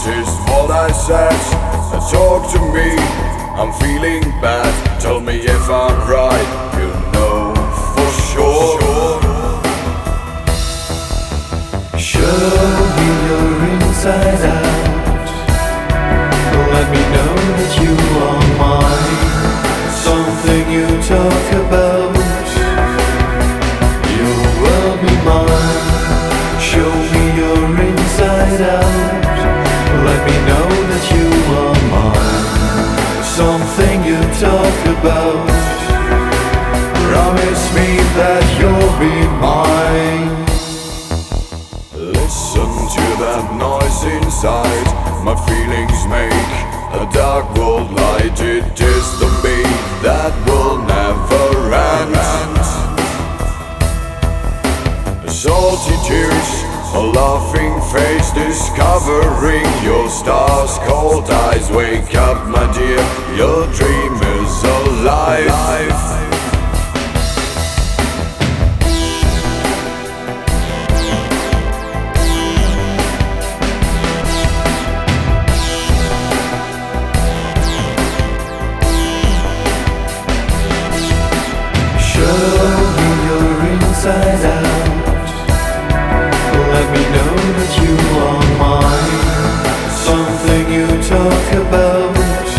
is what I said. Talk to me, I'm feeling bad. Tell me if I'm right, you know for sure. Show me your inside out. Let me know that you are mine. Something you talk about. You will be mine. Show me your inside out. Let me know that you are mine. Something you talk about. Promise me that you'll be mine. Listen to that noise inside. My feelings make a dark world light. It is the beat that will never end. Salty tears, a laughing face, discovering your stars. Cold eyes, wake up my dear, your dream is alive. Show me your inside out. Let me know that you are mine. Something you talk about.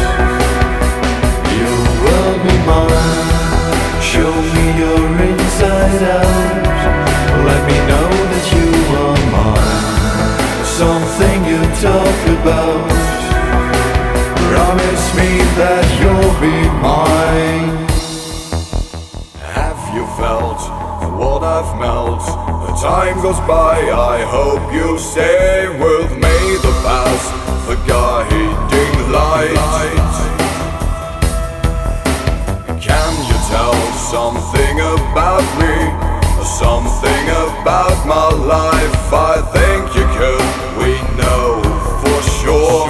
You will be mine. Show me your inside out. Let me know that you are mine. Something you talk about. Promise me that you'll be mine. Have you felt what I've felt? The time goes by, I hope you stay with me. The past, the guiding light. Can you tell something about me? Something about my life? I think you could, we know for sure.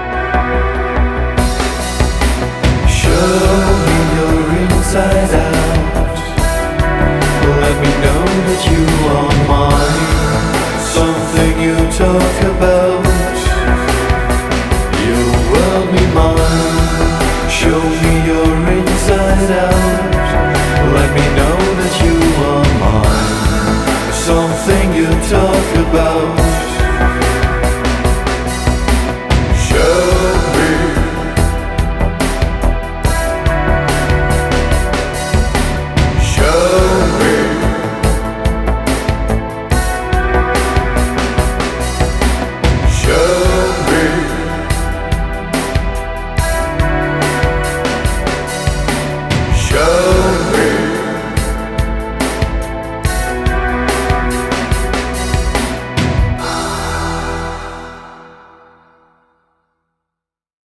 Show me your inside out.